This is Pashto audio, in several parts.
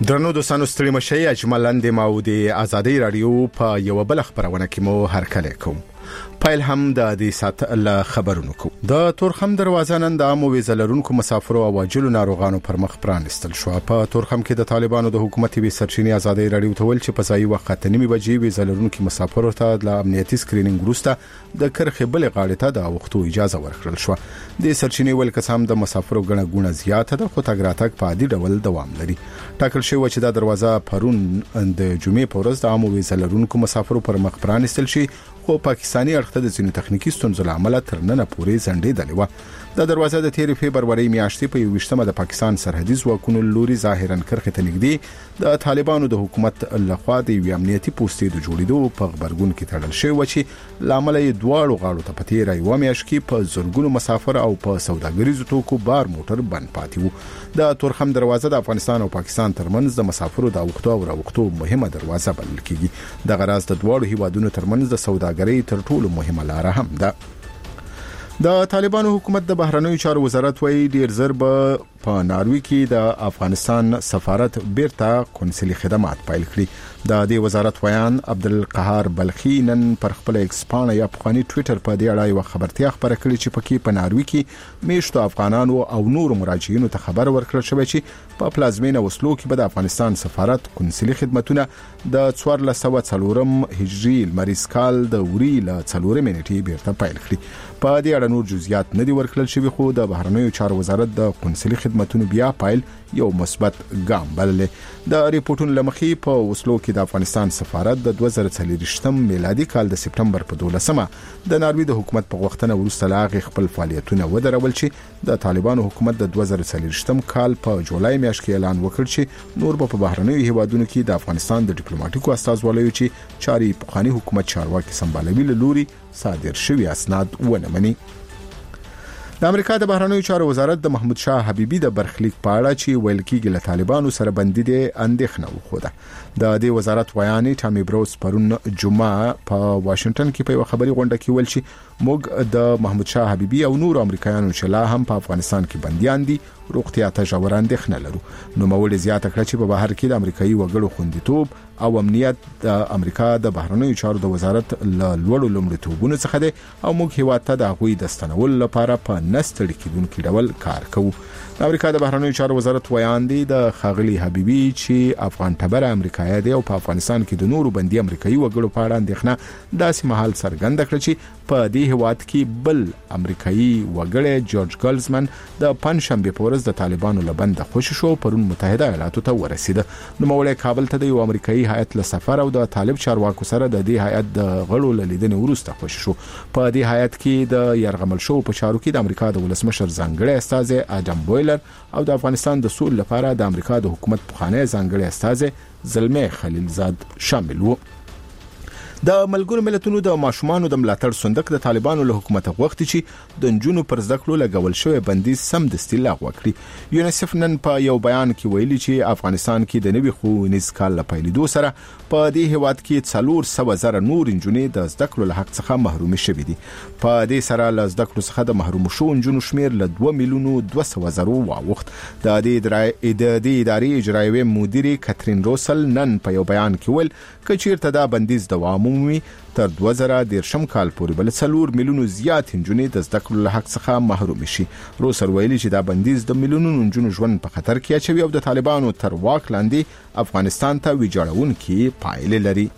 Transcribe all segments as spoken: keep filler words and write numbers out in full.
درنو دوستانو ستړي مشي اجملند مو د ازادي رادیو په یو بل خبرونه کې مو هرکله کوم پایل هم د دې سات الله خبرونو کو د تورخم دروازه نن د عامو ویزلرونکو مسافرو او واجلو ناروغانو پر مخ پرانستل شو. په تورخم کې د طالبانو د حکومت وی سرچینې ازادي رادیو ته ول چې په ځای وخت نیمه بجې ویزلرونکو مسافرو ته د امنیتي سکرینینګ وروسته د کرخې بل غاړې ته د وختو اجازه ورکړل شو. د سرچینې ول قسم د مسافرو غنه غونه زیاته د خو تګراتک په عادي ډول دوام لري. ټاکل شوی چې د دروازه پرون د جمعې په ورځ د عامو ویزلرونکو مسافرو پر مخ پرانستل شي، خو پاکستانی اړخ د ځینو تخنیکی ستونزو لامل تر نن پورې ځنډېدلې و. د دروازه د تیر فبرवरी میاشتې په یوشتمه د پاکستان سرحدي ځواکونو لوري ظاهرا کرخه ته نږدې د طالبانو د حکومت لخوا د یو امنیتي پوسټې د جوړېدو په خبرګون کې تړل شوی و چې لامل یې دواړو غاړو ته پتیر یو میاشت کې په زورګونو مسافر او په سوداګریزو توکو بار موټر بند پاتې وو. د تورخم دروازه د افغانستان او پاکستان ترمنځ د مسافرو د وختو او راوختو مهمه دروازه بلل کیږي. د غراز د دواړو هیوادونو ترمنځ د سوداګرۍ تر ټولو مهمه لار هم ده. د طالبانو حکومت د بهرنیو چارو وزارت وایي ډیر زر به په ناروی کې د افغانستان سفارت بیرته قونسلي خدمات پیل کړي. د دې وزارت ویان عبدالقهار بلخی نن پر خپل ایکس پاڼه یا پخوانی ټوئیټر په دې اړه یو خبرتیا خبره کړې چې پکې په ناروی کې میشتو افغانانو او نور مراجعینو ته خبر ورکړل شوی چې په پلازمینه وسلو کې به د افغانستان سفارت قونسلي خدماتونه د څوارلس سوه څلورم هجري لمریز کال د وري له څلورم نیټې بیرته پیل کړي. په دې اړه نور جزئیات نه دي ورکړل شوی، خو د بهرنیو چارو وزارت د قونسلي خدماتونو بیا پایل یو مثبت ګام بللې. د ریپورتونو لمخې په وسلو کې د افغانستان سفارت د دوه زره څلوېښتم میلادي کال د سپټمبر په دولسمه د ناروی د حکومت په وختنه وروسته لاغ خپل فعالیتونه ودرول چې د طالبانو حکومت د دوه زره څلوېښتم کال په جولای میاشت کې اعلان وکړ چې نور په بهرنیو هیوادونو کې د افغانستان د ډیپلوماټیکو استازولیو چې چاري پخوانی حکومت چارواکي سمبالوي له لوري صادر شوی اسناد ونه مني. د امریکا د بهرنیو چارو وزارت د محمود شاه حبیبي د برخلیک په اړه چې ویل کېږي له طالبانو سره بندي دي اندېښنه وخوده. د دې وزارت ویاني ټامي بروس پرون جمعه په واشنگټن کې په خبري غونډه کې ویل چې موږ د محمود شاه حبیبي او نور امریکایانو چې لا هم په افغانستان کې بنديان دي روغتیا ته ژور اندېښنه لرو. نو مولې زیاته کړه چې په بهر کې د امریکایي وګړو خوندیتوب او امنیت د امریکا د بهرنیو چارو د وزارت له لوړو لومړیتوبونو څخه دی او موږ هیواد ته د هغوی د ستنولو لپاره په نستړي کېدونکي ډول کار کوو. د امریکا د بهرنیو چارو وزارت ویان دی د خاغلی حبیبي چې افغان ټبر امریکایي دی او په افغانستان کې د نورو بندي امریکایي وګړو په اړه اندېښنه داسې مهال څرګنده کړه چې په دې هواد کې بل امریکایي وګړی جورج ګلزمن د پنځشنبه په ورځ د طالبانو لبند خوشی شو پرون متحده ایالاتو ته ورسید. نو مولې کابل ته د یو امریکایي هیئت له سفر او د طالب چارواکو سره د دې هیئت د غړو لیدنې وروسته خوشی شو. په دې هیئت کې د يرغمل شو په چارو کې د امریکا د ولسمشر ځانګړي استاذ ادم بویلر او د افغانستان د سول لپاره د امریکا د حکومت پخوانی ځانګړي استاذ زلمه خلیلزاد شامل وو. د ملګرو ملتونو د ماشومانو د ملاتړ صندوق د طالبانو له حکومت غوښتي چې د نجونو پر زده کړو لګول شوی بندیز سم دستي لغوه کړي. یونیسف نن په یو بیان کې ویلي چې افغانستان کې د نوي ښوونیز کال له پیلېدو سره په دې هیواد کې څلور سوه زره نور نجونې د زده کړو له حق څخه محروم شوي دي. په دې سره له زده کړو څخه د محروم شو نجونو شمیر له دوه میلیونو دوه سوه زرو واوښت. د دې ادارې اجرایوي مدیره کاترین روسل نن په یو بیان کې ویل چې چیرته دا بندیز دوام عمومي تر دوه زره دېرشم کال پورې بل څلور میلیونو زیات نجونې د زده کړو له حق څخه محروم شي. روسر ویلي چې دا بندیز د میلیونونو نجونو ژوند په خطر کې اچوي او د طالبانو تر واک لاندې افغانستان ته ویجاړونکي پایلې لري.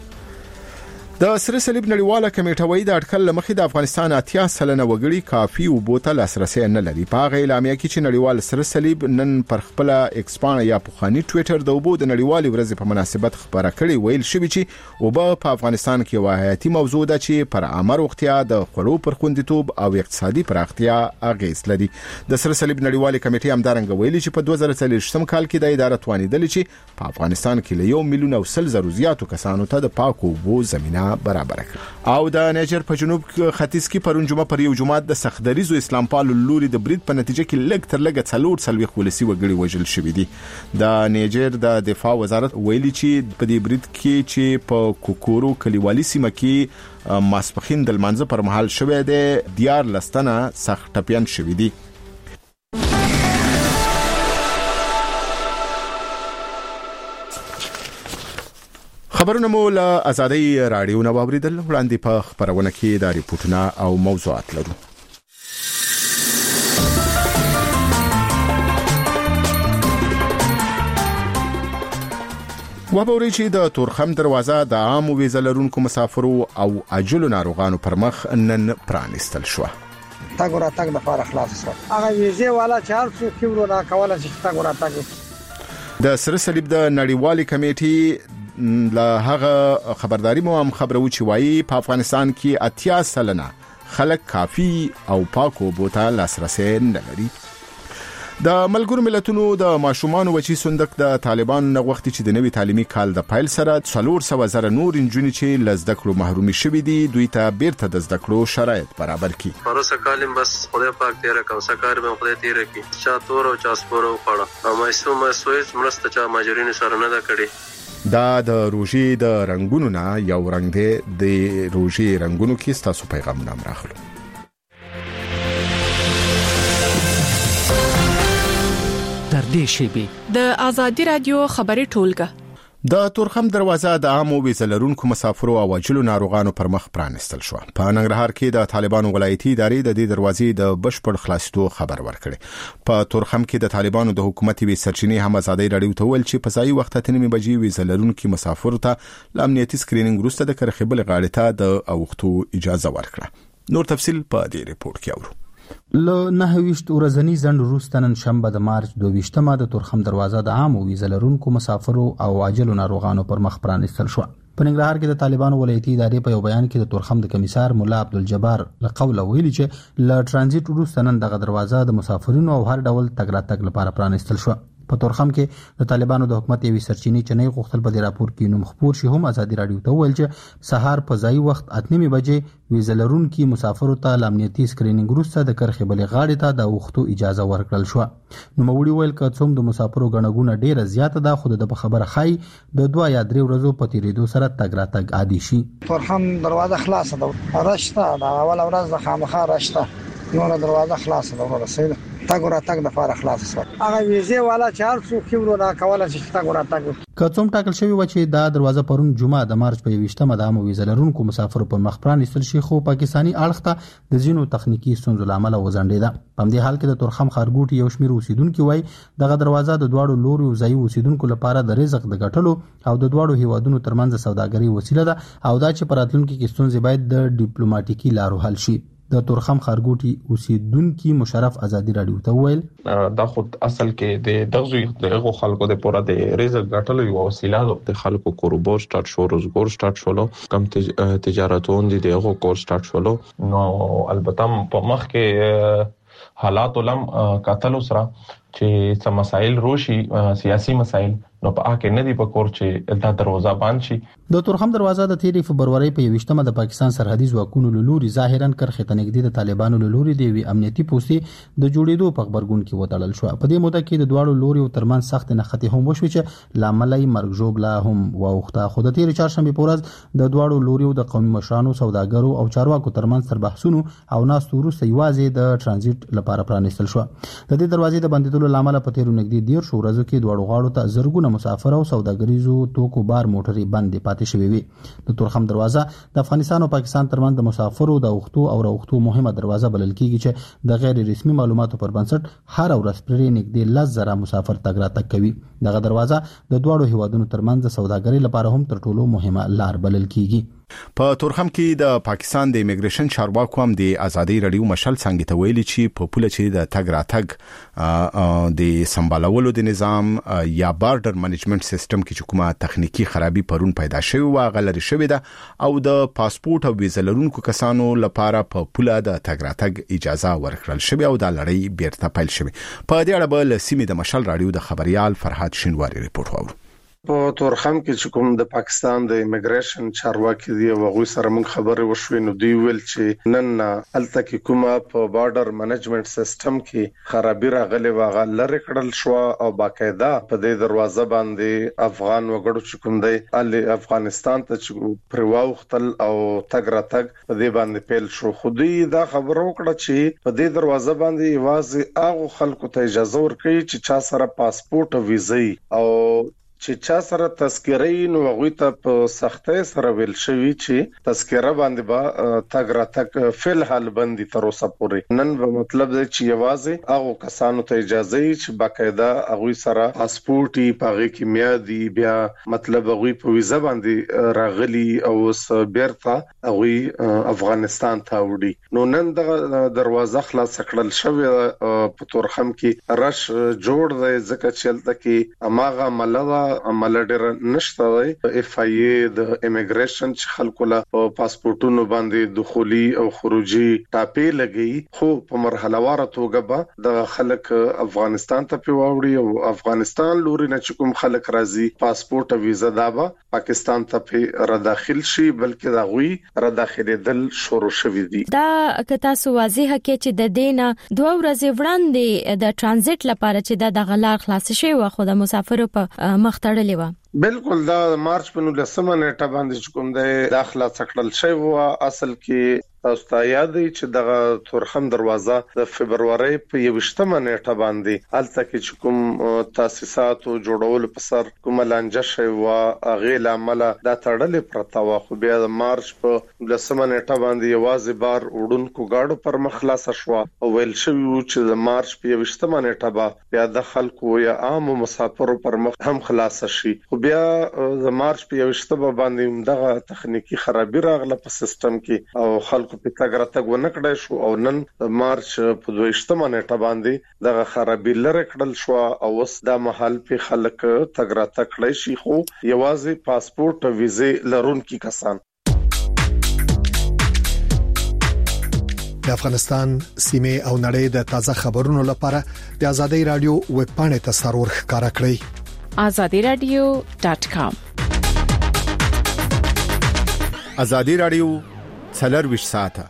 د سره صلیب نړیواله کمیټه وایي د اټکل لمخې د افغانستان اتیا سلنه وګړي کافي اوبو ته لاسرسي نه لري. په هغه اعلامیه کې چې نړیوال سره صلیب نن پر خپل ایکس پاڼه یا پخوانی ټوئیټر د اوبو د نړیوالې ورځې په مناسبت خبره کړې ویل شوی چې اوبه په افغانستان کې یو حیاتي موضوع ده چې پر عامه روغتیا د خوړو پر خوندیتوب او اقتصادي پراختیا اغیز لري. د سره صلیب نړیوالې کمیټې همدارنګه ویلي چې په دوه زره څلوېښتم کال کې د اداره توانیدل چې په افغانستان کې له یو میلیون او سل زرو زیاتو کسانو ته د پاکو اوبو زمينه برابر کړ. او د نیجر په جنوب ختیځ کې پرون جمعه پر یو جماعت د سختدریزو اسلام پالو لوري د برید په نتیجه کې لږ تر لږه څلور څلوېښت ولسي وګړي وژل شوي دي. د نیجر د دفاع وزارت ویلي چې په دې برید کې چې په کوکورو کلیوالي سیمه کې ماسپخین د لمانځه پر مهال شوی دی دیار لستنه سخت ټپیان شوي دي. خبرونه مو له آزادۍ رادیو نو اوریدل وړاندې په خبرونه کې د ریپورتونه او موضوعات لرو. وبوري چې د تورخم دروازه د عام ویزه لرونکو مسافرو او عاجلو ناروغانو پر مخ نن پرانستل شو. تاګ ورا تاګ د فار خلاص شو. هغه ویزه والا چې هر څو کیورو نا کوله چې تاګ ورا تاګ د سره صلیب د نړیوالي کمیټې له هغه خبرداري مو هم خبرو چې وایي په افغانستان کې اتیا سلنه خلک کافي او پاکو بوته لاسرسي نه لري. د ملګرو ملتونو د ماشومان وچی صندوق د طالبانو نه وخت چې د نوي تعلیمي کال د پایل سره څلور سوه زره نور انجونی چې لزده کړو محرومي شوي دي دوی ته بیرته د زده کړو شرایط برابر کړي. پروسه کالم بس خدای پاک تیر کوم سکار به خدای تیر کی چا تور او چا سپورو پړه او مې سو مې سويز مرسته چا ماجرین سره نه دا کړي. دا د روجي د رنگونو نه یو رنگ دی د روجي رنگونو کې ستاسو پیغام نام راخلو. در دې شیبي د آزادي رادیو خبري ټولګه د تورخم دروازه د عام ویزه لرونکو مسافرو او عاجلو ناروغانو پر مخ پرانستل شو. په ننګرهار کې د طالبانو ولایتي ادارې د دې دروازې د بشپړ خلاصېدو خبر ورکړي. په تورخم کې د طالبانو د حکومت وی سرچینې هم آزادۍ رادیو ته ویل چې په ځای وخت ته نیمه بجې ویزه لرونکو مسافرو ته امنیتي سکرینینګ وروسته د کرخبل غاړې ته د اوختو اجازه ورکړه. نور تفصيل په دې ریپورت کې اورو. له نهه ویشت ورځنی ځنډ وروسته نن شنبه د مارچ دوه ویشتمه د تورخم دروازه د عام ویزه لرونکو مسافرو او عاجلو ناروغانو پر مخ پرانستل شو. په ننګرهار کې د طالبانو ولایتي ادارې په یو بیان کې د تورخم د کمیسار مولا عبدالجبار له قوله ویلي چې له ترانزیت وروسته نن دغه دروازه د مسافرینو او هر ډول تګ راتګ لپاره پرانستل شو. په تورخم کې د طالبانو د حکومت یوې سرچینې چې نه غوښتل په دې راپور کې نوم خبر شي هم آزادي رادیو ته ویل چې سهار په ځای وخت اتنمې بجې ویزه لرونکو مسافرو ته امنیتي سکرینینګ وروسته د کرخې بلې غاړې ته د وختو اجازه ورکړل شو. نو موري ویل که څوم د مسافرو غنغونه ډیره زیاته ده خو د خبره خای د دوه یا درې ورځې په تیریدو سره تګ راتګ عادي شي. تورخم دروازه خلاصه ده راشته دا اول ورځ د خامخا راشته یو دروازه خلاصه ده ورسېده تاګ ورا تاګ د فار خلاص شو. هغه ویزه والا چې هر څو کیورو نا کوله چې تاګ ورا تاګ که څوم ټاکل شوی و چې دا دروازه پرون جمعه د مارچ په یوشتمه د عام ویزه لرونکو مسافرو پر مخ پرانستل شي خو پاکستانی اړخ ته د زینو تخنیکی ستونزو لامل وزنډیده. په دې حال کې د تورخم خارګوټي یو شمیر اوسیدونکو وای دغه دروازه د دواړو لوري ځای اوسیدونکو لپاره د رزق د ګټلو او د دواړو هیوادونو ترمنځ سوداګري وسیله ده او دا چې پراتلونکو کې ستونزې باید د ډیپلوماټیکي لارو حل شي. د تورخم خارګوټي اوسیدونکو مشرف آزادي رادیو ته ویل دا خود اصل کې د دغه دغه خلکو د پوره د رزق ګټلو یو وسیله ده. د خلکو کاروبار سٹارټ شو روزګار سٹارټ شولو کم تجارتون دي دغه کور سٹارټ شولو نو البته په مخ کې حالات ولم قاتل سره چې سم مسائل روشي سیاسي مسائل نو په اکه نه دی په کور چې دا دروازه بند شي. د تورخم دروازه د تیری فبرवरी په یوشتمه د پاکستان سرحدي ځواکونو لوري ظاهرا کرخه تنګدي د طالبانو لوري دی وی امنیتي پوسټي د جوړېدو په خبرګون کې وتړل شو. په دې موده کې د دواړو لوري ترمن سخت نختی هم وشو چې لاملای مرګ جوړلا هم واوخته. خو د تیر چهارشنبه پورز د دواړو لوري د قومي مشرانو سوداګرو او چارواکو ترمن سر بحثونو او ناس تورسته یوازې د ترانزیت لپاره پرانستل شو. د دې دروازې د بندیدلو لامل په تیر نګدي ډیر شو ورځو کې دواړو غاړو ته زرګونه مسافر او سوداګریزو توکو بار موټري بندې پاتې شوې وي. د تورخم دروازه د افغانستان او پاکستان ترمنځ د مسافرو د اوختو او راوختو مهمه دروازه بلل کیږي چې د غیر رسمي معلوماتو پر بنسټ هر ورځ پرې نږدې لس زره مسافر تګ راتګ کوي. دغه دروازه د دواړو هیوادونو ترمنځ د سوداګرۍ لپاره هم تر ټولو مهمه لار بلل کیږي. په تورخم کې د پاکستان د ایمیګریشن چارواکو هم د آزادۍ رادیو مشل څنګه ته ویلي چې په پوله چې د تګ راتګ د سمبالولو د نظام یا بارډر منیجمنت سیستم کې چې کومه تخنیکی خرابي پرون پیدا شوی و غلري شوی ده او د پاسپورت او ویزه لرونکو کسانو لپاره په پوله د تګ راتګ اجازه ورکړل شوی او د لړۍ بیرته پیل شوی. په دې اړه بل سیمه د مشل رادیو د خبريال فرحات شینواری ریپورت وورو. په تورخم کې چې کوم د پاکستان د ایمیګریشن چارواکي دی او غوي سره موږ خبرې وشوې نو دی ویل چې نن الته کې کومه په بارډر منیجمنت سیستم کې خرابي راغلي واغه لری کړل شو او باقاعده په دې دروازه باندې افغان وګړو چې کوم دی ال افغانستان ته چې پرواوختل او تګ راتګ په دې باندې پیل شو. خو دې دا خبرو کړه چې په دې دروازه باندې واځي هغه خلکو ته اجازه ورکړي چې چا سره پاسپورت او ویزه او چې چا سره تذکرې نو هغه ته په سختۍ سره ویل شوی چې تذکره باندې با تاګ را تک فل حال باندې تر اوسه پورې نن به مطلب دی چې یوازې هغه کسانو ته اجازه ای چې باقاعده هغه سره پاسپورت پاغي کې میادي بیا مطلب هغه په ویزا باندې راغلي او اوس بیرته هغه افغانستان ته وړي نو نن د دروازه خلاص کړل شوې په تورخم کې رش جوړ دی ځکه چې لته کې اماغه ملغه عمل ډېر نشته دی اف ای ای د امیګریشن چې خلکو له پاسپورتونو باندې دخولي او خروجي ټاپې لګي خو په مرحله واره توګه به د خلک افغانستان ته پیوړي او افغانستان لوري نه چې کوم خلک راځي پاسپورت او ویزا دا به پاکستان ته را داخل شي بلکې دا غوي را داخلي دل شروع شوی دی دا که تاسو واضح کې چې د دینه دوه ورځې وړاندې د ترانزیت لپاره چې د غلار خلاص شوی و خو د مسافرو په مخ تړلې و بالکل دا مارچ په نولسمه نیټه باندې کوم د داخله څکړل شوی و اصل کې تاسو ته یاد دی چې د تورخم دروازه د فبرवरी په یوشتمه نیټه باندې الته کې کوم تاسیسات او جوړول په سر کوم لانجه شوی و اغه لامل دا تړلې پرتا و خو بیا د مارچ په لسمه نیټه باندې یوازې بار وډونکو گاډو پر مخ خلاص شو او ویل شوی چې د مارچ په یوشتمه نیټه به بیا د خلکو یا عام مسافرو پر مخ هم خلاص شي خو بیا د مارچ په یوشتمه باندې دغه تخنیکی خرابي راغله په سیستم کې او خلکو په تاګ راتګ ونکړای شو او نن د مارچ په دویشتمه نیټه باندې دغه خرابي لره کړل شو او اوس د محل په خلک تاګ راتګ کړی شي خو یوازې پاسپورت او ویزه لرونکي کسان د افغانستان سیمه او نړۍ د تازه خبرونو لپاره د ازادي رادیو ویب پاڼه ته سرور ښکارا کړئ azadi radio dot com ازادي رادیو څلرويش ساعته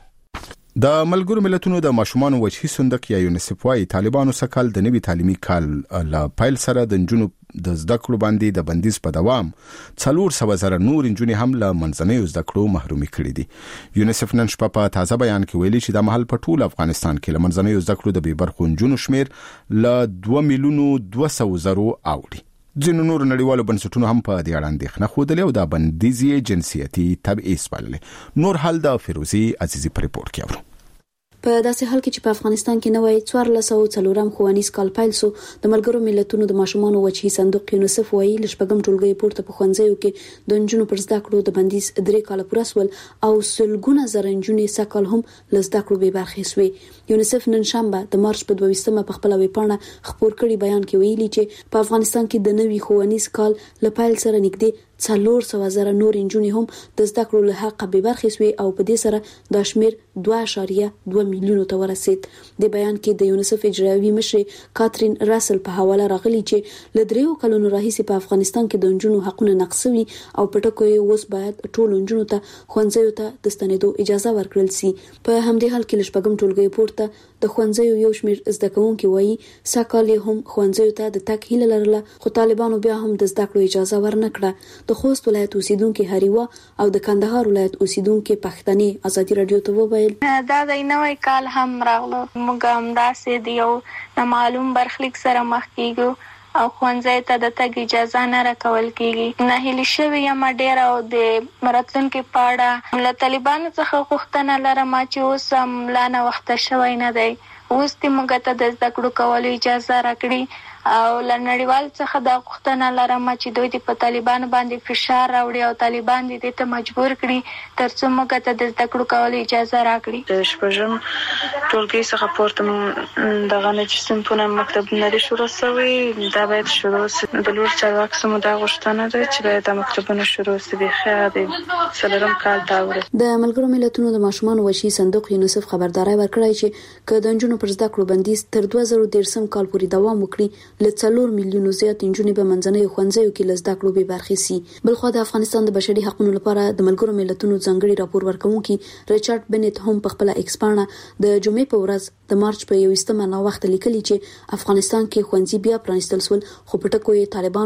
د ملګرو ملتونو د ماشومان وجهي صندوق یا یونیسف وايي طالبانو سکهال د نوي تعلیمي کال لا پایل سره د جنوب د زده کړو باندې د بندیز په دوام څلور سوه زره نور انجونې هم له منځنۍ زده کړو محرومي کړې دي یونیسف نن شپه په تازه بیان کې ویلي چې د محل په ټول افغانستان کې له منځنۍ زده کړو د بې برخو انجونو شمیر له دوه میلیونو دوه سوه زره اوړي ځینو نور نړیوالو بنسټونو هم په دې اړه اندېښنه خوده او د بندیزي جنسیتي تبعیض بللې نور حال د فیروزي عزیزي په ریپورت کې اورو په داسې حال کې چې په افغانستان کې نوې څوارلس سوه څلورم ښوونیز کال پیل شو د ملګرو ملتونو د ماشومانو وجهي صندوق یونیسف وايي لشپږم ټولګي پورته په ښوونځیو کې د انجونو پر زده کړو د بندیز درې کال پوره سول او سلګونه زره انجونې سکهال هم له زده کړو بې برخې شوې یونیسف نن شنبه د مارچ په دویشتمه په خپل ویب پاڼه خپور کړي بیان کې ویلي چې په افغانستان کې د نوي ښوونیز کال له پیل سره نږدې څلور سوه زره نور انجونې هم د زده کړو له حقه بې برخې شوې او په دې سره دا شمیر دوه اعشاریه دوه میلیونو ته ورسید د بیان کې د یونیسف اجرایوي مشر کاترین راسل په حواله راغلي چې له دریو کلونو راهیسې په افغانستان کې د انجونو حقونه نقصوي او په ټکو یې اوس باید ټول انجونو ته ښوونځیو ته د ستنېدو اجازه ورکړل شي په همدې حال کې لشپږم ټولګي پورته د ښوونځیو یو شمیر زده کوونکي وایي سکهال هم ښوونځیو ته د تګ هیله لرله خو طالبانو بیا هم د زده کړو اجازه ورنکړه د خوست ولایت اوسیدونکو هریوا او د کندهار ولایت اوسیدونکو پښتني ازادي رادیو ته وویل دا د نوې کال هم راغلو موږ هم داسې دی یو معلوم برخلیک سره مخ کیږو او ښوونځي ته د تګ اجازه نه راکول کیږي نه هلي شوی یم ډیر او د راتلونکي پاړه له طالبانو څخه غوښتنه لرم چې اوس هم لا نه وخت شوی نه دی اوس دې موږ ته د زده کړو کولو اجازه راکړي او له نړیوال څخه د غوښتنه لرم چې دوی د په طالبانو باندې فشار راوړي او طالبان دې ته مجبور کړي ترڅو موږ ته د زده کړو کولو اجازه راکړي د شپږم ټولګي څخه پورته دغه نه چې صنفونه مکتب نه شروع شوي دا باید شروع شي د لور چارواکو سمو دا غوښتنه ده چې باید د مکتبونو شروع شي د خیر د څلورم کال دا وړي د ملګرو ملتونو د ماشومان وجهي صندوق یونیسف خبرداري ورکړی چې که د انجونو پر زده کړو بندیز تر دوه زره دېرشم کال پورې دوام وکړي له څلور میلیونو زیات انجونې په منځنۍ ښوونځیو کې له زده کړو بې برخې شي بلخو د افغانستان د بشري حقوقو لپاره د ملګرو ملتونو ځانګړي راپور ورکونکي ریچارډ بنت هم په خپل ایکس پاڼه د جمعې په ورځ د مارچ په یوویشتمه نو وخت لیکلي چې افغانستان کې ښوونځي بیا پرانیستل شول خو په ټکو یې طالبانو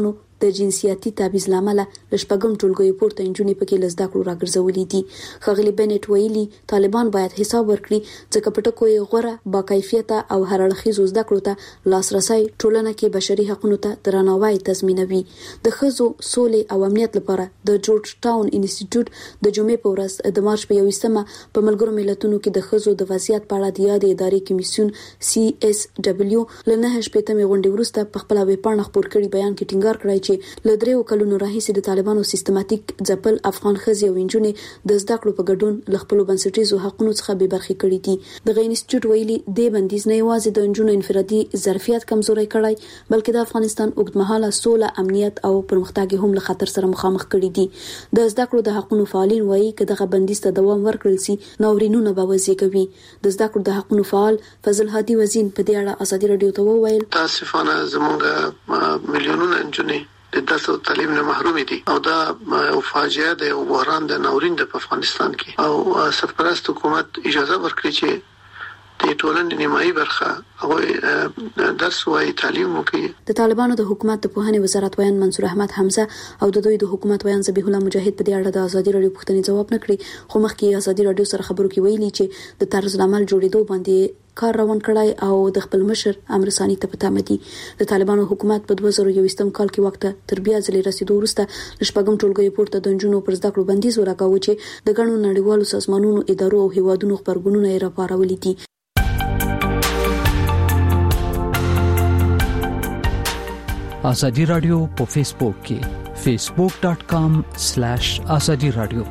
د جنسياتي تبعیض لامل لشپګم ټولګي پورته انجونې پکې لزدا کړو راګرځولې دي. خغلی بنټ ویلي طالبان باید حساب ورکړي ځکه پټکو یې غوړه با کیفیت او هر اړخیزو زده کړو ته لاسرسي ټولنه کې بشري حقوقو ته درناوی تضمینوي. د خزو سولې او امنیت لپاره د جورج ټاون انسټیټیوټ د جمعې په ورځ د مارچ په یوویشتمه په ملګرو ملتونو کې د خزو د وضعیت په اړه د یادې ادارې کمیسیون سی اس دبليو لنه شپږمې غونډې وروسته په خپل ویبپاڼه خپور کړي بیان کې ټینګار کړی چې ل دریو کلونو راهیسې د طالبانو سیستماتیک ځپل افغان خزي او انجونې د زده کړو په ګډون ل خپل بنسټیزو حقوقو څخه به برخې کړي دي. د انسټیټیوټ ویلي د بندیز نه یوازې د انجونو انفرادي ظرفیت کمزوري کړای بلکې د افغانستان اوږدمهاله سوله امنیت او پرمختګ هم له خطر سره مخامخ کړي دي. د زده کړو د حقوقو فعالین وایي چې دغه بندیز ته دوام ورکړل سي ناورینونه به وزېږوي. د زده کړو د حقوقو فعال فضل هادي وزین په دې اړه ازادي رادیو ته وویل تاسفانه زمونږ میلیونونه انجونې د تاسو تعلیم نه محروم دي او دا او فاجعه د یو بحران د ناورین د افغانستان کې او سرپرست حکومت اجازه ورکړي چې د ټولنې نیمایي برخه او درس وایي تعلیم وکړي. د طالبانو د حکومت د پوهنې وزارت ویان منصور احمد حمزه او د دوی د حکومت ویان ذبیح الله مجاهد په دې اړه د ازادي رادیو پوښتنې جواب نکړي خو مخکې ازادي رادیو سره خبرو کې ویلي چې د طرز العمل جوړېدو باندې کار روان کړای او د خپل مشر امر ثاني ته پته مدي. د طالبانو حکومت په دوه زره یوویشتم کال کې وخت تر بیا ځلې رسیدو وروسته لشپګم ټولګي پورته د جنونو پر زده کړو بندیز ولګاوه چې د ګڼو نړیوالو سازمانونو ادارو او هیوادونو خبرګونونه یې راپارولې دي. ازادي رادیو په فیسبوک کې فیسبوک ډاٹ کام سلیش ازادي رادیو.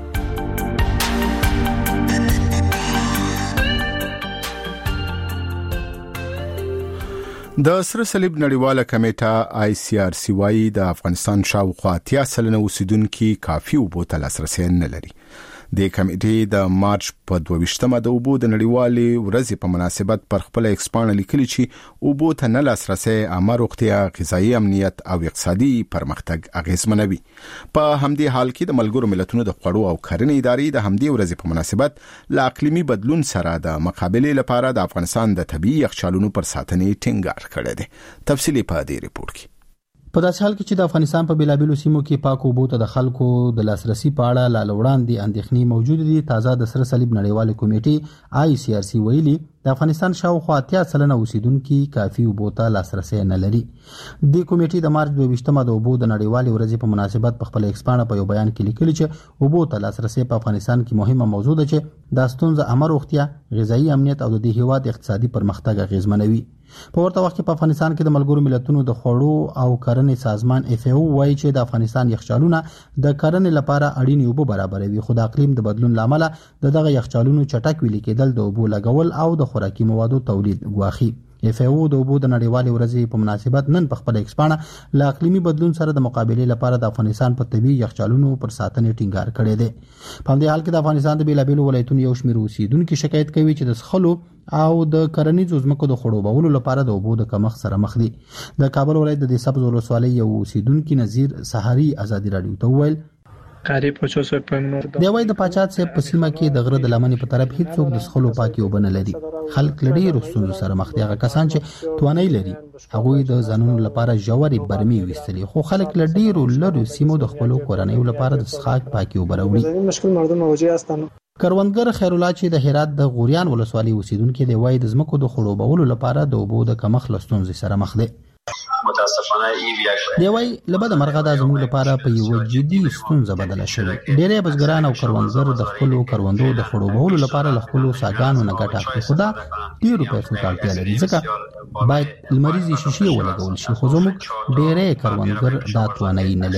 د سره صلیب نړیواله کمیټه آی سی آر سی وايي د افغانستان شاوخوا اتیا سلنه اوسیدونکو کافي اوبو ته لاسرسي نه لري. د کمیټې د مارچ په دوه ویشتمه د اوبو د نړیوالې ورځې په مناسبت پر خپل ایکسپان لیکلي چې اوبو ته نه لاسرسي عامه روغتیا، غذایی امنیت او اقتصادي پرمختګ اغیزمنوي. په همدې حال کې د ملګرو ملتونو د خوړو او کرنې ادارې د همدې ورځې په مناسبت ل اقلیمي بدلون سره د مقابلې لپاره د افغانستان د طبيعي یخچالونو پر ساتنې ټینګار کړی دی. تفصیلی په دې ریپورت کې. په داسې حال کې چې د افغانستان په بیلابیلو سیمو کې پاک اوبو ته د خلکو د لاسرسي په اړه لا لوړاندې اندېښنې موجود دي. تازه د سره صلیب نړیواله کمیټې آی سی آر سی ویلي د افغانستان شاوخوا اتیا سلنه اوسیدونکو کافي اوبو ته لاسرسي نه لري. د کمیټې د مارچ دوه ویشتمه د اوبو د نړیوالې ورځې په مناسبت په خپل ایکسپان په یو بیان کې لیکلي چې اوبو ته لاسرسي په افغانستان کې مهمه موضوع ده چې د ستونزې عامه روغتیا، غذایی امنیت او د دې هیواد اقتصادي پرمختګ اغیزمنوي. په ورته وخت کې په افغانستان کې د ملګرو ملتونو د خوړو او کرنې سازمان اف ای او وايي چې د افغانستان یخچالونه د کرنې لپاره اړین اوبه برابروي، خو د اقلیم د بدلون لامل د دغه یخچالونو چټک ویلي کېدل د اوبو لګول او د خوراکي موادو تولید ګواخي. اف ای او د اوبو د نړیوالې ورځې په مناسبت نن په خپل ایکسپانه ل اقلیمي بدلون سره د مقابلې لپاره د افغانستان په طبي یخچالونو پر ساتنې ټینګار کړی دی. په همدې حال کې د افغانستان د بیلابیلو ولایتونو یو شمېر اوسیدونکو شکایت کوي چې د څښلو او د کرنیزو ځمکو د خړوبولو لپاره د اوبو د کمښت سره مخ دي. د کابل ولایت د سبز ولسوالۍ یو اوسیدونکو نذیر سحری ازادي رادیو ته وویل کاری پچو سو پمنور دی وای د پاچات صاحب په سیمه کې د غره د لمنې په طرف هیڅ څوک د څښلو پاکي اوبه نه لري. خلک لړۍ رسونو سره مخ دي. هغه کسان چې توانای لري هغه د ځانونو لپاره جوړې برمي وستلي، خو خلک لړۍ لري سیمو د خپل کورنۍ لپاره د څښاک پاکي اوبه راوړي. مشکل مردم موجي هستن. کروندګر خیر الله چې د هرات د غوریان ولسوالۍ اوسیدونکو دی وای د ځمکو د خړوبولو لپاره د اوبو د کمښت لستونزې سره مخ دي. متاسفانه ای وی دی وای لبد مرغه د زموږ لپاره په یو جدي ستونزه بدله شوه. ډېرې بزګران او کروندګر د خپل کروندو د خړوبولو لپاره له خپل ساګانو نه ګټه اخلي. خدا ډېرو پیسو ته اړتیا لري ځکه باید لمریزي شیشې ولګول شي، خو زموږ ډېرې کروندګر دا توانایي نه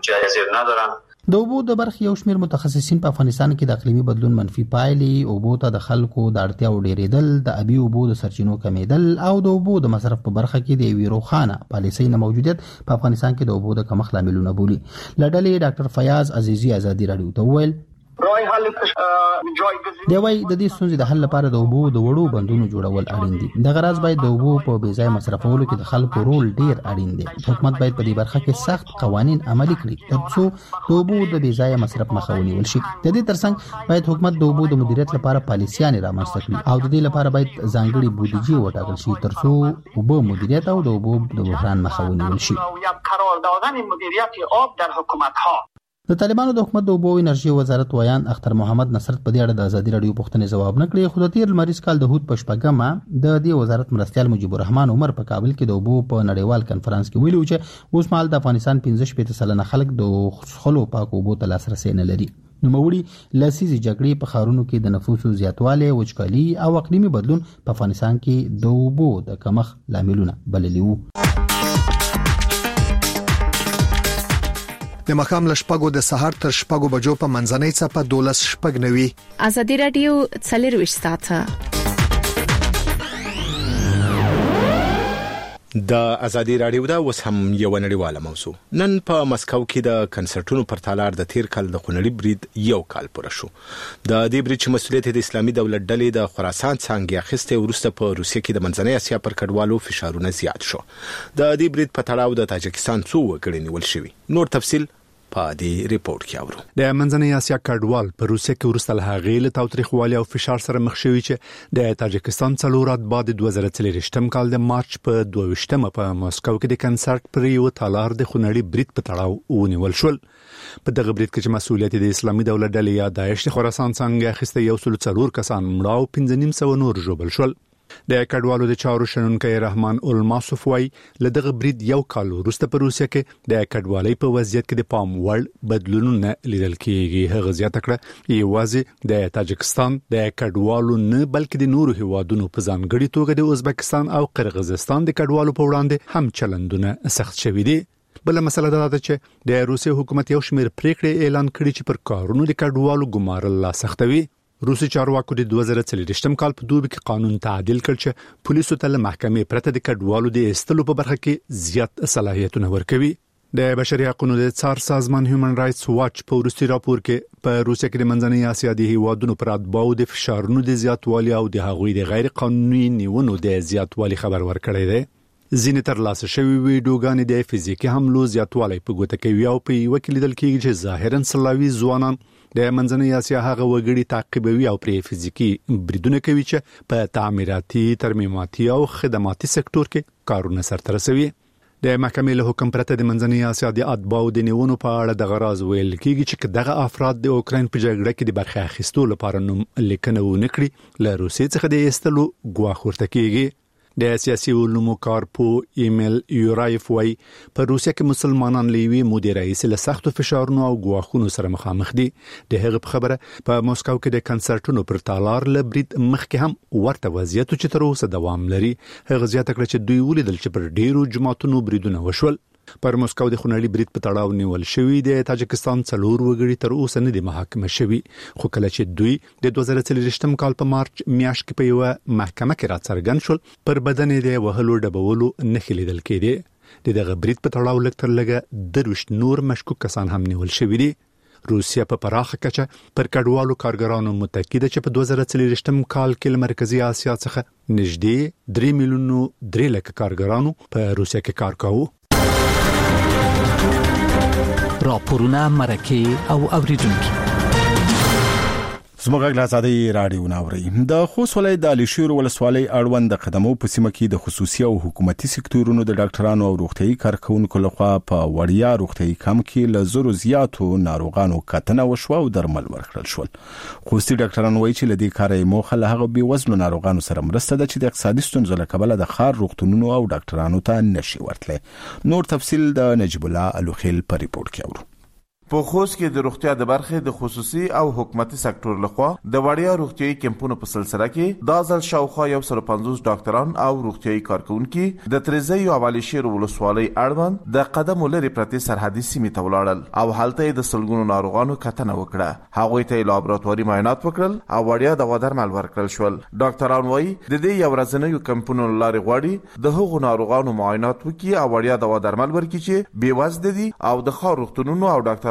لري. د اوبو د برخې یو شمېر متخصصین په افغانستان کې د اقلیمي بدلون منفي پایلې، اوبو ته د خلکو د اړتیاو ډېرېدل، د ابي اوبو د سرچینو کمیدل او د اوبو د مصرف په برخه کې د یوې روښانه پالیسۍ نه موجودیت په افغانستان کې د اوبو د کمښت لاملونه بولي. له ډلې ډاکټر فیاض عزیزي ازادي رادیو ته وویل دی وايي د دې ستونزې د حل لپاره د اوبو د وړو بندونو جوړول اړین دي. د غراض باید د اوبو په بې ځای مصرفولو کې د خلکو رول ډیر اړین دی. حکومت باید په دې برخه کې سخت قوانين عملي کړي ترڅو د اوبو د بې ځای مصرف مخه ونیول شي. د دې ترڅنګ باید حکومت د اوبو د مدیریت لپاره پالیسيان رامنځته کړي او د دې لپاره باید ځانګړي بودیجه وټاکل شي ترڅو اوبو مدیریت او د اوبو د بحران مخه ونیول شي. قراردادن مدیریت آب در حکومت ها. د طالبانو د حکومت د اوبو او انرژي وزارت ویان اختر محمد نصرت په دې اړه د ازادي رادیو پوښتنې ځواب نه کړی. خو د تیر لمریز کال د هوت پشپګمه د دې وزارت مرستيال مجيب الرحمن عمر په کابل کې د اوبو په نړیوال کانفرنس کې ویلو چې اوس مهال د افغانستان پنځه شپږ سلنه خلک د خلکو پاک اوبو ته لاسرسي نه لري. نوموړي لاسیزي جګړې په خارونو کې د نفوسو زیاتوالی، وچکالي او اقلیمي بدلون په افغانستان کې د اوبو د کمښت لاملونه بللي وو. د مخام لشپګو د سحر تر شپګو بجو په منځنۍ څپه دولس شپګ نوي. ازادي رادیو څلور ساعته د ازادي رادیو دا اوس هم یو نړیواله موضوع. نن په مسکو کې د کنسرټونو پر تالار د تیر کال د خونړي برید یو کال پوره شو. د دې برید چې مسؤلیت د اسلامي دولت ډلې د خراسان څنګه اخیسته ورسته په روسیه کې د منځنۍ اسیا پر کډوالو فشارونه زیات شو. د دې برید په تړاو د تاجکستان څو وګړي نیول شوي. نور تفصیل په دې ریپورت کې اورو. د منځنۍ اسیا کډوال په روسیه کې ورسته له هغې له تاوتریخوالي او فشار سره مخ شوي چې د تاجکستان څلورات بعد دوه زره څلور کال د مارچ په دوه ویشتمه په مسکو کې د کنسرت پر یو تالار د خونړي برید په تړاو ونیول شول. په دغه برید کې چې مسؤلیت د اسلامي دولت ډلې یا داعش خراسان څنګه اخیسته یو سل څلور کسان مړه او پنځه نیم سوه نور ژوبل شول. د کډوالو د چارو شنونکي رحمان الماسوف وايي لدغه برید یو کال وروسته په روسیه کې د کډوالۍ په وضعیت کې د پام وړ بدلونونه لیدل کیږي. هغه زیاته کړه یوازې د تاجکستان د کډوالو نه بلکې د نورو هیوادونو په ځانګړي توګه د ازبکستان او قرغیزستان د کډوالو په وړاندې هم چلندونه سخت شوي دي. بل مسله دا ده چې د روسیې حکومت یو شمېر پریکړې اعلان کړي چې پر کارونو د کډوالو ګمارل لا سختوي. روسي چارواکو د دوه زره څلور کال په دوبي کې قانون تعدیل کړ چې پولیسو ته له محکمې پرته د کډوالو د ایستلو په برخه کې زیات صلاحیتونه ورکوي. د بشري حقوقو د څار سازمان هیومن رائټس واچ په وروستي راپور کې په روسیه کې د منځنۍ اسیا د هیوادونو پر اتباعو د فشارونو د زیاتوالي او د هغوی د غیر قانوني نیونو د زیاتوالي خبر ورکړی دی. ځینې ترلاسه شوي ویډیوګانې د فزیکي حملو زیاتوالی په ګوته کوي او په یوه کې لیدل کېږي چې ظاهراً سلاوي ځوانان د منځنۍ اسیا هغه وګړي تعقیبوي او پر فزیکی بریدونه کوي چې په تعمیراتي، ترمیماتي او خدماتي سکتور کې کارونه سرته رسوي. د محکمې له حکم پرته د منځنۍ اسیا د اتباعو د نیونو په اړه د غراض ویل کېږي چې دغه افراد د اوکراین په جګړه کې د برخه اخیستو لپاره نوم لیکنه ونکړي له روسیې څخه د ایستلو ګواښ ورته کېږي. د سیاسي علومو کارپو ایمیل یورایف وای په روسیه کې مسلمانان لیوي مدیر رئیس له سختو فشارونو او ګواښونو سره مخامخ دي. د هغه په خبره په مسکو کې د کنسرټونو پر تالار له برید مخکې هم ورته وضعیت چې تر اوسه دوام لري. هغه زیاته کړه چې دوی ولیدل چې پر ډیرو جماعتونو بریدونه وشول. پر مسکو د خونړي برید په تړاو نیول شوی د تاجکستان څلور وګړي تر اوسه نه دي محاکمه شوي. خو کله چې دوی د دوه زره څلور کال په مارچ میاشت کې په یو محکمه کې راڅرګند شول پر بدن یې د وهلو ډبولو نښې لیدل کېدې. د دغه برید په تړاو لږ تر لږه درویشت نور مشکوک کسان هم نیول شوي دي. روسیا په پراخه کچه پر کډوالو کارګرانو متکی ده چې په دوه زره څلور کال کې له مرکزی اسیا څخه نږدې درې میلیونو درې لکه کارګرانو په روسیا کې کار کاوه. راپورونه مرکه او اوریدونکو زموږ غږ ازادي رادیو ناوري. د خوست ولایت د الیشیر ولسوالۍ اړوند د قدمو په سیمه کې د خصوصي او حکومتي سکتورونو د ډاکټرانو او روغتيایي کارکونکو لخوا په وړیا روغتيایي کم کې له زرو زیاتو ناروغانو کتنه وشو او درمل ورکړل شول. خوستي ډاکټرانو وایي چې لدې کاري موخه له هغه بي وزن ناروغانو سره مرسته ده چې د اقتصادي ستونزو له کبله د خار روغتونونو او ډاکټرانو ته نشي ورتلي. نور تفصيل د نجيب الله الوخيل په ریپورت کې اورو. په خوست کې د روغتیا د برخې د خصوصي او حکومتي سکتور لخوا د وړیا روغتيایي کمپونو په سلسله کې د ځل شاوخوا یو سل پنځوس ډاکټران او روغتيایي کارکونکو د تریزی او الیشیر ولسوالۍ اړوند د قدم لري پرتې سرحدي سیمې ته ولاړل او هلته د سلګونو ناروغانو کتنه وکړه. هغوی ته لابراتواري معاینات وکړل او وړیا دوا درمل ورکړل شول. ډاکټران وایي د دې یو ورځنیو کمپونو لارې غواړي د هغو ناروغانو معاینات وکړي او وړیا دوا درمل ورکړي چې بې وزن دي او د خار روغتونونو او ډاکټرانو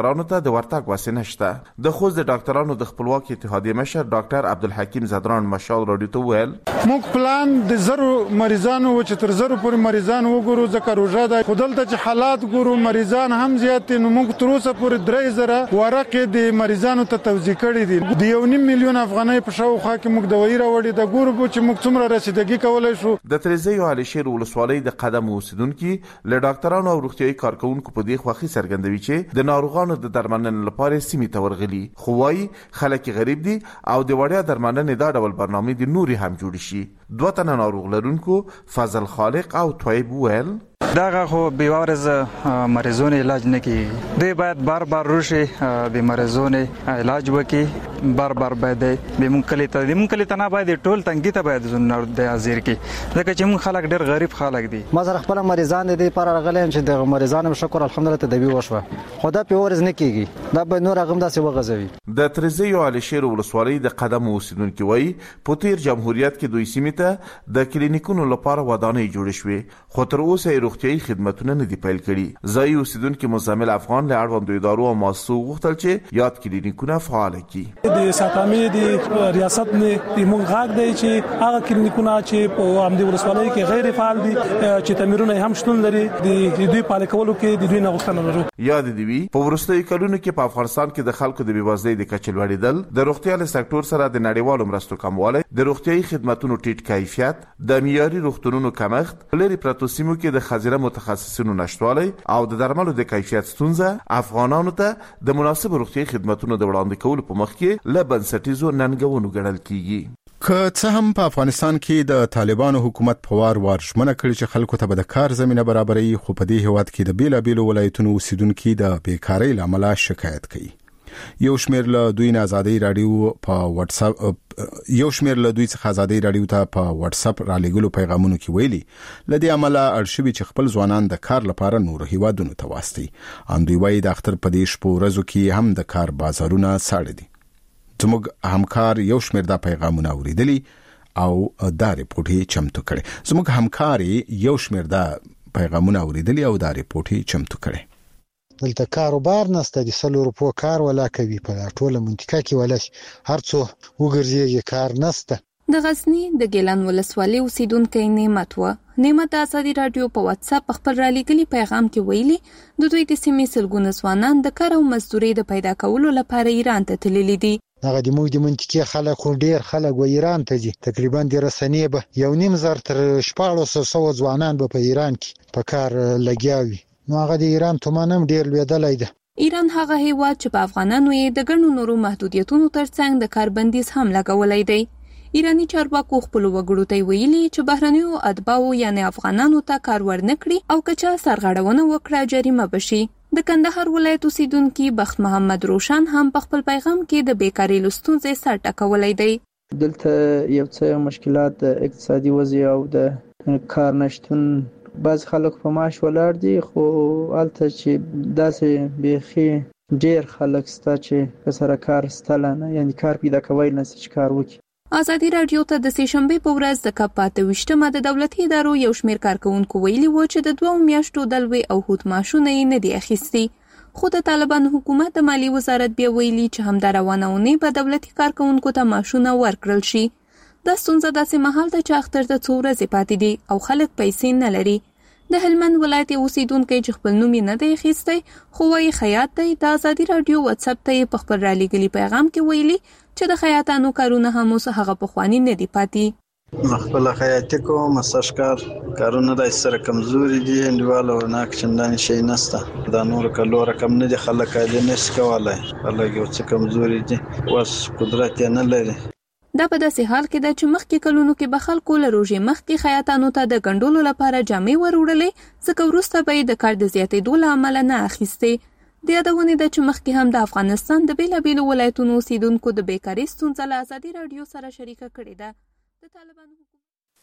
ډاکټرانو ته د ورتګ وسه نشته. د خوست د ډاکټرانو د خپلواک اتحادیې مشر ډاکټر عبدالحکیم زدران مشال راډیو ته ویل موږ پلان د زرو مریضانو و چې تر زرو پورې مریضان وګورو ځکه روژه ده خو دلته چې حالات ګورو مریضان هم زیات دي نو موږ تر اوسه پورې درې زره ورقې د مریضانو ته توزیع کړي دي. د یو نیم میلیون افغانۍ په شاوخوا کې موږ دوايي راوړي د ګورو چې موږ څومره رسیدګي کولای شو. د تریزی او علي شیر ولسوالۍ د قدم اوسیدونکو له ډاکټرانو او روغتيایي کارکونکو په دې خوخي څرګندوي چې د ناروغانو د درملنې لپاره سیمې ته ورغلي خو وايي خلک غریب دي او د وړیا درملنې دا ډول برنامه د نوري هم جوړ شي. دوه تنه ناروغ لرونکو فضل خالق او طيب ویل دغه خو بیوارز مریضونو علاج نه کی دوی باید بار بار روشي د مریضونو علاج وکي بار بار باید به مونږ کلی ته د مونږ کلی ته نه باید ټول تنګي ته باید زنور د حاضر کی ځکه چې مونږ خلک ډېر غریب خلک دي. ما سره خپل مریضان دي پر غلې چې د مریضانو شکر الحمدلله تدبیر وشوه خدا په ورز نه کیږي دا به نور غم داسې وغځوي. د تریزی او علي شیر ولسوالۍ د قدم اوسیدونکو وایي په تیر جمهوریت کې دوی سیمې ته د کلینیکونو لپاره ودانۍ جوړې شوې خو تر اوسه روغتيایي خدماتونه نه دی پیل کړي. ځای اوسیدونکو مزمل افغان له اړوند ادارو او مؤسسو غوښتل چې یاد کلینیکونه فعال کړي. د ساتامي د ریاست نه د مونږ غاګ دی چې هغه کلینیکونه چې په امدی ولسوالۍ کې غیر فعال دي چې تمیرونه هم شتون لري د دوی پال کولو کې د دوی نه غوښتنه لرو. یاد دی وی په ورستۍ کلونو کې په افغانستان کې د خلکو د بیوازۍ د کچې لوړېدل د روغتیايي سکتور سره د نړیوالو مرستو کموالی د روغتیايي خدماتو ټیټ کیفیت د معیاري روغتونونو کمښت لري پروتو سیمو کې د خزیره متخصصینو نشټوالی او د درملو د کیفیت ستونزه افغانانو ته د مناسب روغتیايي خدماتو د وړاندې کولو په مخ کې له بنسټیزو ننګونو ګڼل کیږي. که څه هم په افغانستان کې د طالبانو حکومت په وار وار ژمنه کړې چې خلکو ته به د کار زمينه برابرې خو په دې هواد کې د بیلابیلو ولایتونو اوسیدونکو د بیکاری لامل شکایت کوي. یو شمېر له دوی نه ازادي رادیو په واتس اپ یو شمېر له دوی څخه ازادي رادیو ته په واتس اپ را لګلو پیغامونو کې ویلي لدې عمله ارشبي چې خپل ځوانان د کار لپاره نور هیوادونو ته واستي. ان دوی وايي د اختر په دې شپو ورځو کې هم د کار بازارونه ساړه دي. زموږ همکار یو شمېر دا پیغامونه اوریدلي او دا ریپورت چمتو کړي. زموږ همکار یو شمېر دا پیغامونه اوریدلي او دا ریپورت چمتو کړي. دلته کاروبار نسته د سلو روپو کار ولا کوي په ټوله منطقه کې ولش هر څو وګرځي کار نسته. د غزنی د ګیلان ولسوالۍ اوسیدونکو نعمت و نعمت د ازادي رادیو په واتس اپ خپل را لګلي پیغام کې ویلي د دوی د سیمې سلګونه ځوانان د کار او مزدوري د پیدا کولو لپاره ایران ته تللي دي. هغه د موږ د منطقې خلک ډیر خلک و ایران ته دي تقریبا د رسنۍ به یو نیم زر تر شپږ سوه ځوانان به په ایران کې په کار لګیاوي. نو هغه د ایران تومانم ډیر لویدلای ده. ایران هغه هیواد چې په افغانانو یې د ګڼو نورو محدودیتونو ترڅنګ د کاربندیز هم لګولای دی. ایرانی چارواکو خپل وګړو ته ویلي چې بهرنیو اتباعو یعنی افغانانو ته کار ورنکړي او کچا سرغړونه وکړه جریمه بشي. د کندهار ولایت اوسیدونکو بخت محمد روشن هم په خپل پیغام کې د بیکاری لستونزې سر ټکولای دی. دلته یو څه مشکلات د اقتصادي وضعیت او د کار نشټون بعض خلک په معاش ولاړ دي خو الته چې داسې بيخي ډیر خلک ستا چې سره کار ستلنه یعنی کار پیدا کوي نه چې کار وکړي. ازادي رادیو ته د سېشنبه په ورځ د کپاته وشتمه د دولتي ادارو یو شمېر کارکونکو ویلي و چې د دوه میاشتو دلوي او هوت معاشونه نه دي اخیستي. خو د طالبان حکومت د مالی وزارت بیا ویلي چې هم د روانونې په دولتي کارکونکو ته معاشونه ورکړل شي. د ستونزه داسې مهال ته چې اختر ته څو ورځې پاتې دي او خلک پیسې نه لري. د هلمند ولایت اوسیدونکو چې خپل نوم نه دی اخیستی خو وايي خیاط دی د ازادي رادیو واتس اپ ته په خبر را لګلي پیغام کې ویلي چې د خیاطانو کارونه هم اوس هغه په خواني نه دی پاتې. خپل خیاطي کوم مساجکار کارونه د سره کمزوري دي انډیوالو نه چندان شي نسته دا نور کلو رقم نه دي خلک دې نس کولای خلک یو څه کمزوري دي واس قدرت نه لري. دا په داسې حال کې د چې مخکې کلونو کې به خلکو له روژې مخکې خیاطانو ته د ګنډولو لپاره جامې وروړلې ځکه وروسته به یې د کار د زیاتېدو له امله نه اخیستې. د یادونې ده چې مخکې هم د افغانستان د بیلابیلو ولایتونو اوسیدونکو د بیکارۍ ستونزه له ازادي رادیو سره شریکه کړې ده. د طالبانو